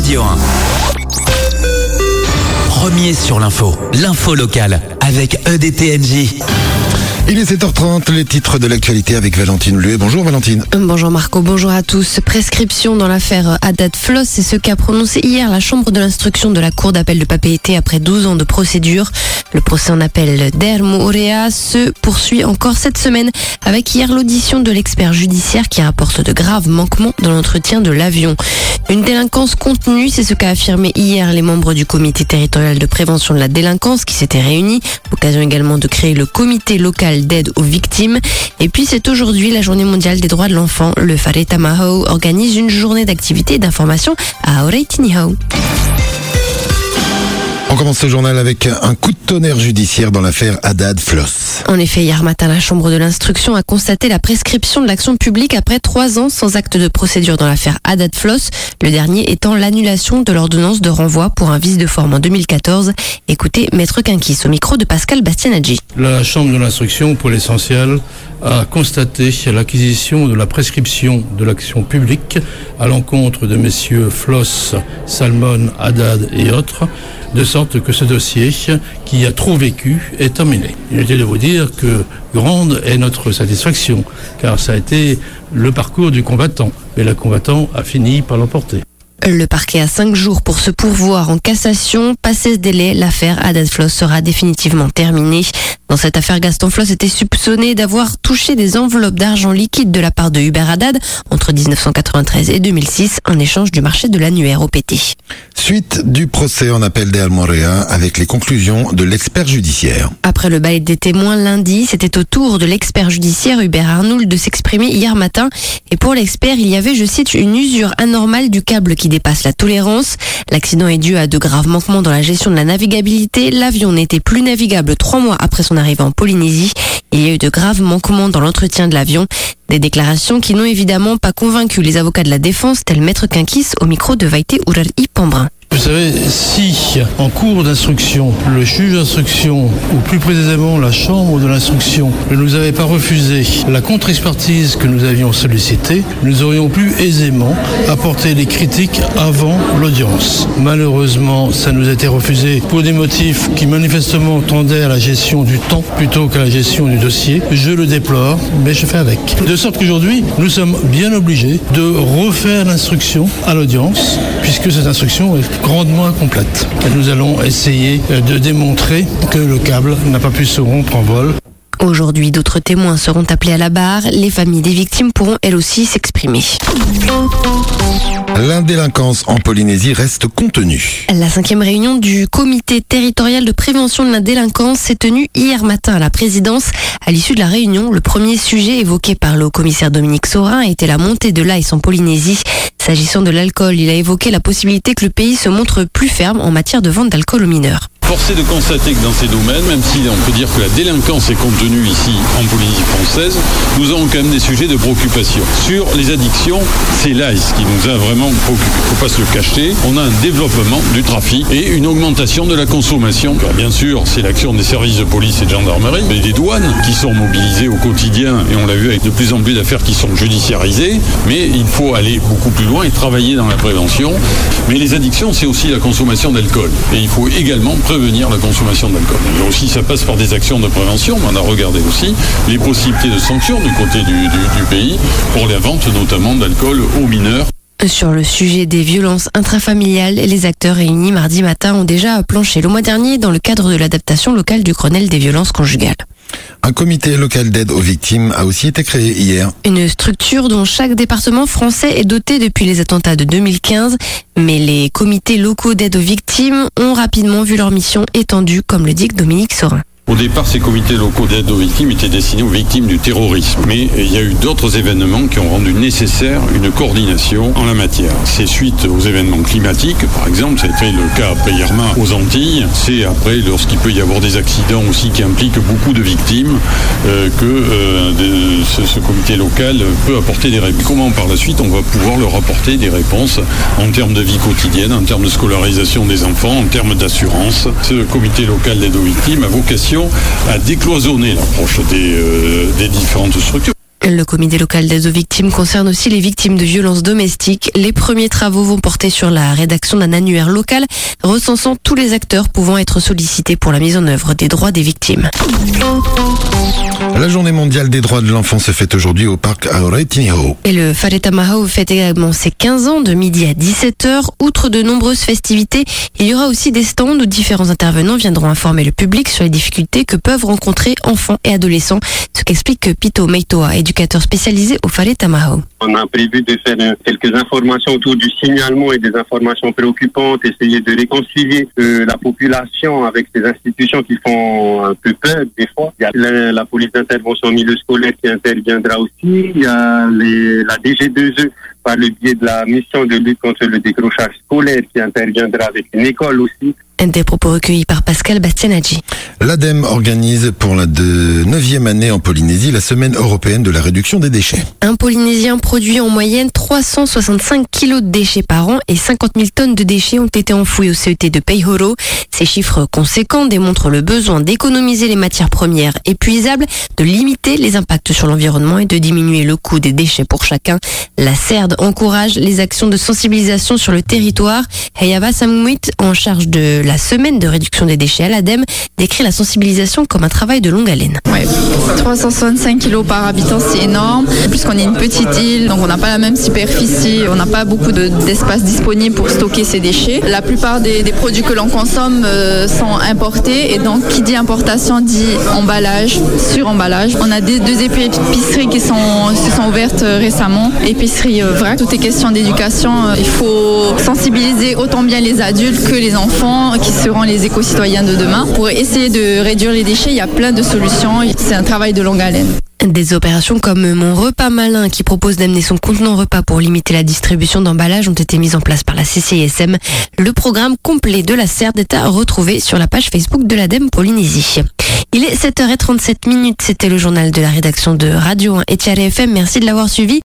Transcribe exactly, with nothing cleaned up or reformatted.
Radio un. Premier sur l'info, l'info locale avec E D T N J. Il est sept heures trente, les titres de l'actualité avec Valentine Luet. Bonjour Valentine. Bonjour Marco, bonjour à tous. Prescription dans l'affaire Haddad Floss, c'est ce qu'a prononcé hier la chambre de l'instruction de la cour d'appel de Papeete après douze ans de procédure. Le procès en appel d'Her Mourea se poursuit encore cette semaine avec hier l'audition de l'expert judiciaire qui rapporte de graves manquements dans l'entretien de l'avion. Une délinquance contenue, c'est ce qu'a affirmé hier les membres du comité territorial de prévention de la délinquance qui s'étaient réunis. L'occasion également de créer le comité local d'aide aux victimes. Et puis c'est aujourd'hui la journée mondiale des droits de l'enfant. Le Fareta Mahou organise une journée d'activité et d'information à Oreitinihau. On commence ce journal avec un coup de tonnerre judiciaire dans l'affaire Haddad Floss. En effet, hier matin, la chambre de l'instruction a constaté la prescription de l'action publique après trois ans sans acte de procédure dans l'affaire Haddad Floss. Le dernier étant l'annulation de l'ordonnance de renvoi pour un vice de forme en deux mille quatorze. Écoutez Maître Quinquis au micro de Pascal Bastianaggi. La chambre de l'instruction, pour l'essentiel, a constaté l'acquisition de la prescription de l'action publique à l'encontre de messieurs Floss, Salmon, Haddad et autres, de sorte que ce dossier, qui a trop vécu, est terminé. Inutile de vous dire que grande est notre satisfaction, car ça a été le parcours du combattant, mais le combattant a fini par l'emporter. Le parquet a cinq jours pour se pourvoir en cassation. Passé ce délai, l'affaire Haddad Floss sera définitivement terminée. Dans cette affaire, Gaston Floss était soupçonné d'avoir touché des enveloppes d'argent liquide de la part de Hubert Haddad entre dix-neuf cent quatre-vingt-treize et deux mille six en échange du marché de l'annuaire O P T. Suite du procès en appel d'Her Mourea avec les conclusions de l'expert judiciaire. Après le bail des témoins lundi, c'était au tour de l'expert judiciaire Hubert Arnould de s'exprimer hier matin. Et pour l'expert, il y avait, je cite, une usure anormale du câble qui dépasse la tolérance. L'accident est dû à de graves manquements dans la gestion de la navigabilité. L'avion n'était plus navigable trois mois après son arrivée en Polynésie. Il y a eu de graves manquements dans l'entretien de l'avion. Des déclarations qui n'ont évidemment pas convaincu les avocats de la défense, tel Maître Quinquis au micro de Vaïté Ourari Pambrin. Vous savez, si en cours d'instruction, le juge d'instruction, ou plus précisément la chambre de l'instruction, ne nous avait pas refusé la contre-expertise que nous avions sollicitée, nous aurions pu aisément apporter les critiques avant l'audience. Malheureusement, ça nous a été refusé pour des motifs qui manifestement tendaient à la gestion du temps plutôt qu'à la gestion du dossier. Je le déplore, mais je fais avec. De sorte qu'aujourd'hui, nous sommes bien obligés de refaire l'instruction à l'audience, puisque cette instruction est grandement incomplète. Et nous allons essayer de démontrer que le câble n'a pas pu se rompre en vol. Aujourd'hui, d'autres témoins seront appelés à la barre. Les familles des victimes pourront elles aussi s'exprimer. L'indélinquance en Polynésie reste contenue. La cinquième réunion du comité territorial de prévention de la délinquance s'est tenue hier matin à la présidence. À l'issue de la réunion, le premier sujet évoqué par le haut-commissaire Dominique Saurin était la montée de l'A I S en Polynésie. S'agissant de l'alcool, il a évoqué la possibilité que le pays se montre plus ferme en matière de vente d'alcool aux mineurs. Force est de constater que dans ces domaines, même si on peut dire que la délinquance est contenue ici en Polynésie française, nous avons quand même des sujets de préoccupation. Sur les addictions, c'est l'A I S qui nous a vraiment préoccupés. Il ne faut pas se le cacher. On a un développement du trafic et une augmentation de la consommation. Alors bien sûr, c'est l'action des services de police et de gendarmerie, mais des douanes qui sont mobilisées au quotidien, et on l'a vu avec de plus en plus d'affaires qui sont judiciarisées, mais il faut aller beaucoup plus loin et travailler dans la prévention. Mais les addictions, c'est aussi la consommation d'alcool. Et il faut également prévenir la consommation d'alcool. Et aussi, ça passe par des actions de prévention. On a regardé aussi les possibilités de sanctions du côté du, du, du pays pour la vente notamment d'alcool aux mineurs. Sur le sujet des violences intrafamiliales, les acteurs réunis mardi matin ont déjà planché le mois dernier dans le cadre de l'adaptation locale du Grenelle des violences conjugales. Un comité local d'aide aux victimes a aussi été créé hier. Une structure dont chaque département français est doté depuis les attentats de deux mille quinze. Mais les comités locaux d'aide aux victimes ont rapidement vu leur mission étendue, comme le dit Dominique Saurin. Au départ, ces comités locaux d'aide aux victimes étaient destinés aux victimes du terrorisme. Mais il y a eu d'autres événements qui ont rendu nécessaire une coordination en la matière. C'est suite aux événements climatiques, par exemple, ça a été le cas après Irma aux Antilles. C'est après, lorsqu'il peut y avoir des accidents aussi qui impliquent beaucoup de victimes, euh, que euh, de, ce, ce comité local peut apporter des réponses. Comment par la suite on va pouvoir leur apporter des réponses en termes de vie quotidienne, en termes de scolarisation des enfants, en termes d'assurance. Ce comité local d'aide aux victimes a vocation à décloisonner l'approche des, euh, des différentes structures. Le comité local d'aide aux victimes concerne aussi les victimes de violences domestiques. Les premiers travaux vont porter sur la rédaction d'un annuaire local recensant tous les acteurs pouvant être sollicités pour la mise en œuvre des droits des victimes. La journée mondiale des droits de l'enfant se fête aujourd'hui au parc Aoretinho. Et le Fareta Mahau fête également ses quinze ans de midi à dix-sept heures. Outre de nombreuses festivités, il y aura aussi des stands où différents intervenants viendront informer le public sur les difficultés que peuvent rencontrer enfants et adolescents. Ce qu'explique Pito Meitoa, éducateur spécialisé au Fareta Mahau. On a prévu de faire quelques informations autour du signalement et des informations préoccupantes, essayer de réconcilier euh, la population avec ces institutions qui font un peu peur des fois. Il y a la, la police d'intervention au milieu scolaire qui interviendra aussi. Il y a les, la D G deux E par le biais de la mission de lutte contre le décrochage scolaire qui interviendra avec une école aussi. Des propos recueillis par Pascal Bastianaggi. L'ADEME organise pour la neuvième année en Polynésie la semaine européenne de la réduction des déchets. Un Polynésien produit en moyenne trois cent soixante-cinq kilos de déchets par an et cinquante mille tonnes de déchets ont été enfouis au C E T de Peihoro. Ces chiffres conséquents démontrent le besoin d'économiser les matières premières épuisables, de limiter les impacts sur l'environnement et de diminuer le coût des déchets pour chacun. La C E R D encourage les actions de sensibilisation sur le territoire. Heyava Samumit, en charge de la semaine de réduction des déchets à l'ADEME, décrit la sensibilisation comme un travail de longue haleine. Ouais. trois cent soixante-cinq kilos par habitant, c'est énorme. Puisqu'on est une petite île, donc on n'a pas la même superficie, on n'a pas beaucoup de, d'espace disponible pour stocker ces déchets. La plupart des, des produits que l'on consomme euh, sont importés et donc qui dit importation dit emballage, sur-emballage. On a des, deux épiceries qui sont, se sont ouvertes récemment, épicerie euh, vrac. Tout est question d'éducation. Il faut sensibiliser autant bien les adultes que les enfants qui seront les éco-citoyens de demain. Pour essayer de réduire les déchets, il y a plein de solutions. C'est un travail de longue haleine. Des opérations comme Mon Repas Malin qui propose d'amener son contenant repas pour limiter la distribution d'emballages ont été mises en place par la C C I S M. Le programme complet de la C E R D est à retrouver sur la page Facebook de l'ADEME Polynésie. Il est sept heures trente-sept minutes, c'était le journal de la rédaction de Radio un et Tiare F M. Merci de l'avoir suivi.